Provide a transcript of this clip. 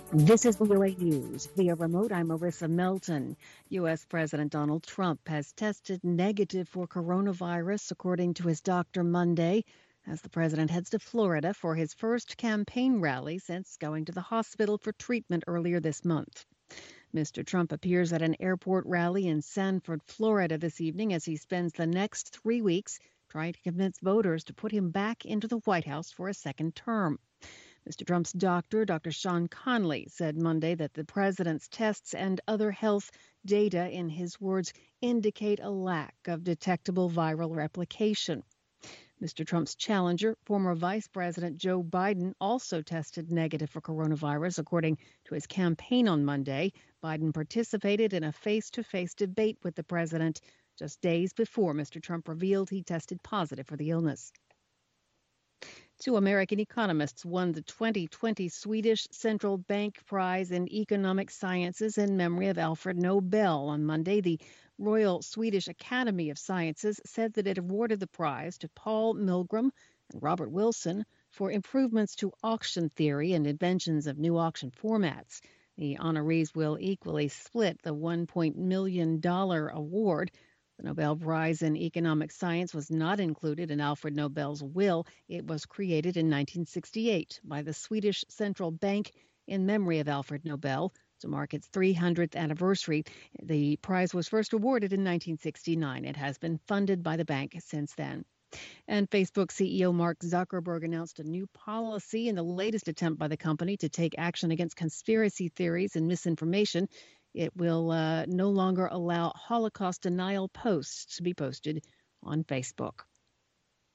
This is VOA News. Via remote, I'm Marissa Melton. U.S. President Donald Trump has tested negative for coronavirus, according to his doctor Monday, as the president heads to Florida for his first campaign rally since going to the hospital for treatment earlier this month. Mr. Trump appears at an airport rally in Sanford, Florida this evening as he spends the next 3 weeks trying to convince voters to put him back into the White House for a second term. Mr. Trump's doctor, Dr. Sean Conley, said Monday that the president's tests and other health data, in his words, indicate a lack of detectable viral replication. Mr. Trump's challenger, former Vice President Joe Biden, also tested negative for coronavirus, according to his campaign on Monday. Biden participated in a face-to-face debate with the president just days before Mr. Trump revealed he tested positive for the illness. Two American economists won the 2020 Swedish Central Bank Prize in Economic Sciences in memory of Alfred Nobel. On Monday, the Royal Swedish Academy of Sciences said that it awarded the prize to Paul Milgrom and Robert Wilson for improvements to auction theory and inventions of new auction formats. The honorees will equally split the $1 million award. The Nobel Prize in Economic Science was not included in Alfred Nobel's will. It was created in 1968 by the Swedish Central Bank in memory of Alfred Nobel to mark its 300th anniversary. The prize was first awarded in 1969. It has been funded by the bank since then. And Facebook CEO Mark Zuckerberg announced a new policy in the latest attempt by the company to take action against conspiracy theories and misinformation. It will no longer allow Holocaust denial posts to be posted on Facebook.